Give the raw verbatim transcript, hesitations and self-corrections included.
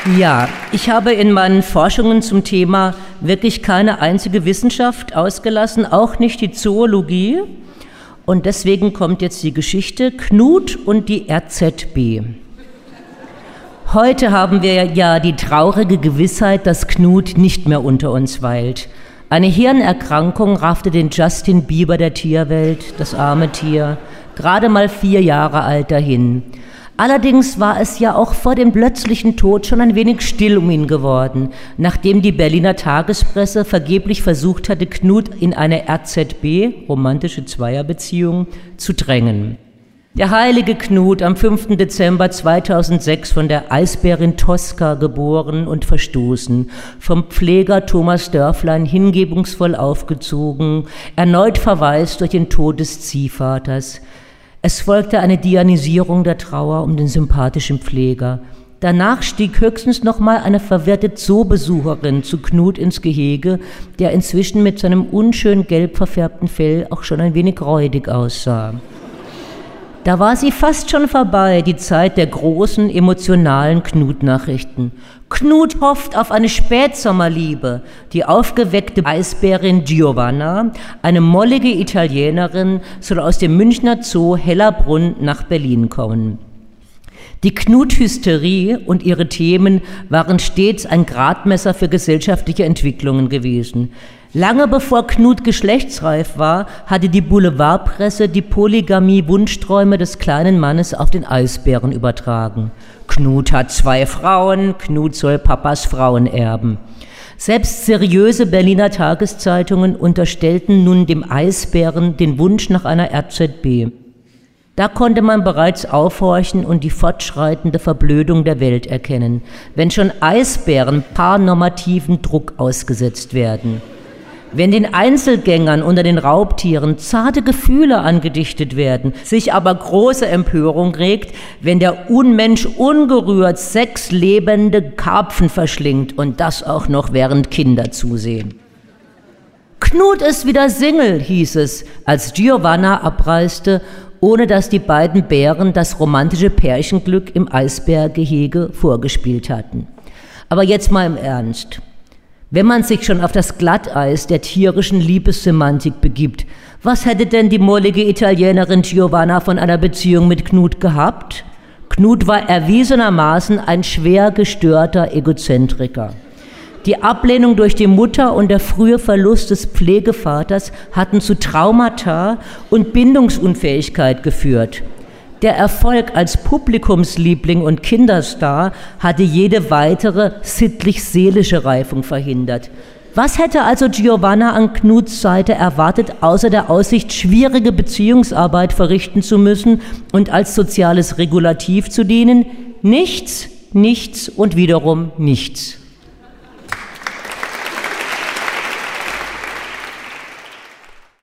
Ja, ich habe in meinen Forschungen zum Thema wirklich keine einzige Wissenschaft ausgelassen, auch nicht die Zoologie. Und deswegen kommt jetzt die Geschichte Knut und die R Z B. Heute haben wir ja die traurige Gewissheit, dass Knut nicht mehr unter uns weilt. Eine Hirnerkrankung raffte den Justin Bieber der Tierwelt, das arme Tier, gerade mal vier Jahre alt dahin. Allerdings war es ja auch vor dem plötzlichen Tod schon ein wenig still um ihn geworden, nachdem die Berliner Tagespresse vergeblich versucht hatte, Knut in eine R Z B, romantische Zweierbeziehung, zu drängen. Der heilige Knut, am fünften Dezember zweitausendsechs von der Eisbärin Tosca geboren und verstoßen, vom Pfleger Thomas Dörflein hingebungsvoll aufgezogen, erneut verwaist durch den Tod des Ziehvaters. Es folgte eine Dianisierung der Trauer um den sympathischen Pfleger. Danach stieg höchstens noch mal eine verwirrte Zoobesucherin zu Knut ins Gehege, der inzwischen mit seinem unschön gelb verfärbten Fell auch schon ein wenig räudig aussah. Da war sie fast schon vorbei, die Zeit der großen, emotionalen Knut-Nachrichten. Knut hofft auf eine Spätsommerliebe. Die aufgeweckte Eisbärin Giovanna, eine mollige Italienerin, soll aus dem Münchner Zoo Hellerbrunn nach Berlin kommen. Die Knut-Hysterie und ihre Themen waren stets ein Gradmesser für gesellschaftliche Entwicklungen gewesen. Lange bevor Knut geschlechtsreif war, hatte die Boulevardpresse die Polygamie-Wunschträume des kleinen Mannes auf den Eisbären übertragen. Knut hat zwei Frauen, Knut soll Papas Frauen erben. Selbst seriöse Berliner Tageszeitungen unterstellten nun dem Eisbären den Wunsch nach einer R Z B. Da konnte man bereits aufhorchen und die fortschreitende Verblödung der Welt erkennen, wenn schon Eisbären paarnormativen Druck ausgesetzt werden. Wenn den Einzelgängern unter den Raubtieren zarte Gefühle angedichtet werden, sich aber große Empörung regt, wenn der Unmensch ungerührt sechs lebende Karpfen verschlingt und das auch noch während Kinder zusehen. Knut ist wieder Single, hieß es, als Giovanna abreiste, ohne dass die beiden Bären das romantische Pärchenglück im Eisbärgehege vorgespielt hatten. Aber jetzt mal im Ernst. Wenn man sich schon auf das Glatteis der tierischen Liebessemantik begibt, was hätte denn die mollige Italienerin Giovanna von einer Beziehung mit Knut gehabt? Knut war erwiesenermaßen ein schwer gestörter Egozentriker. Die Ablehnung durch die Mutter und der frühe Verlust des Pflegevaters hatten zu Traumata und Bindungsunfähigkeit geführt. Der Erfolg als Publikumsliebling und Kinderstar hatte jede weitere sittlich-seelische Reifung verhindert. Was hätte also Giovanna an Knuts Seite erwartet, außer der Aussicht, schwierige Beziehungsarbeit verrichten zu müssen und als soziales Regulativ zu dienen? Nichts, nichts und wiederum nichts.